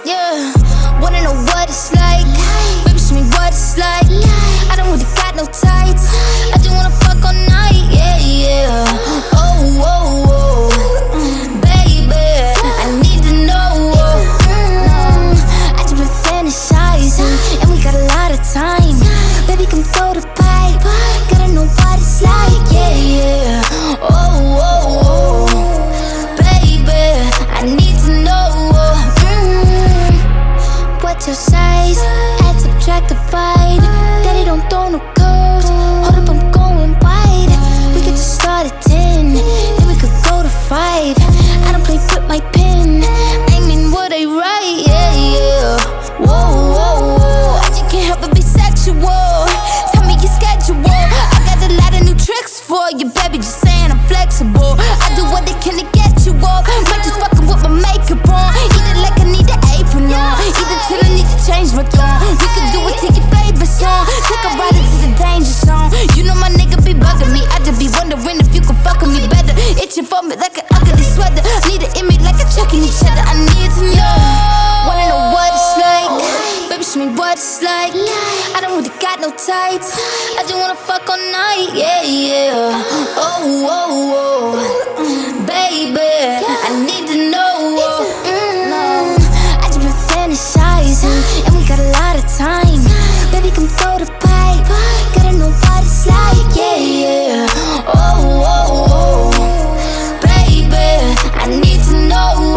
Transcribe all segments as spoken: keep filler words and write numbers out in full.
Yeah, wanna know what it's like? Baby, show me what it's like. I don't really got no tights. I just wanna fuck all night. Yeah, yeah. Oh, oh, oh, baby, I need to know. Mm, I just been fantasizing, and we got a lot of time. Baby, come throw the pipe. Gotta know what it's like. Yeah, yeah. Oh, oh, oh, baby, I need to know. Mm, what's your size? Add, subtract, divide. Daddy don't throw no curves. Hold up, I'm going wide. We could just start at ten, then we could go to five. I don't play with my pen. I mean what I write. Yeah, yeah. Whoa, whoa, whoa. I just can't help but be sexual. Tell me your schedule. I got a lot of new tricks for you, baby. Just saying I'm flexible. I do what I can to get you off. Might just fucking with my makeup on. Eat it like I need an apron on. Eat it till I need to change my tone. We can do it to your favorite song. Take a ride into the danger zone. You know my nigga be bugging me. I just be wondering if you can fuck with me better. Itching for me like an ugly sweater. Need an image like a checking each other. I need to know. Wanna know what it's like? Baby, show me what it's like. I don't really got no tights. I just wanna fuck all night. Yeah, yeah. Oh, oh, oh, baby, I need to know. Mm, I just been fantasizing, and we got a lot of time. Baby, come throw the pipe. Gotta know what it's like. Yeah, yeah. Oh, oh, oh, baby, I need to know.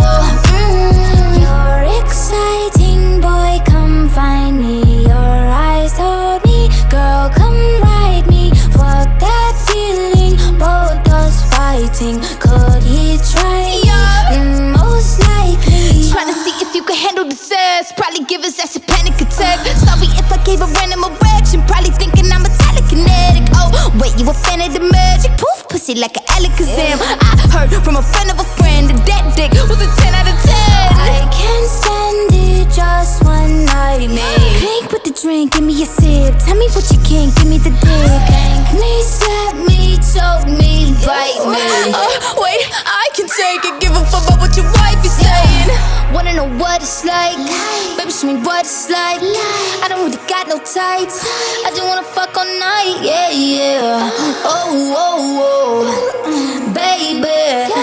Mm, you're exciting, boy, come find me. Your eyes told me, girl, come ride me. Fuck that feeling, both us fighting. Could he try? Yeah. Mm, most likely. Tryna see if you can handle the sass. Probably give his ass a panic attack. Sorry if I gave a random erection. Probably thinking I'm a telekinetic. Oh, wait, you a fan of the magic? Poof, pussy like an Alakazam. I heard from a friend of a friend that that dick was a ten out of ten. I can't stand it, just one night, man. Crank with the drink, give me a sip. Tell me what you can, give me the dick. Thank me, slap me, choke me, bite me. Uh, wait, I can take it. Give a fuck about what your wife is saying. Wanna know what it's like? Baby, show me what it's like. I don't really got no tights. I just wanna fuck all night. Yeah, yeah. Oh, oh, oh, baby,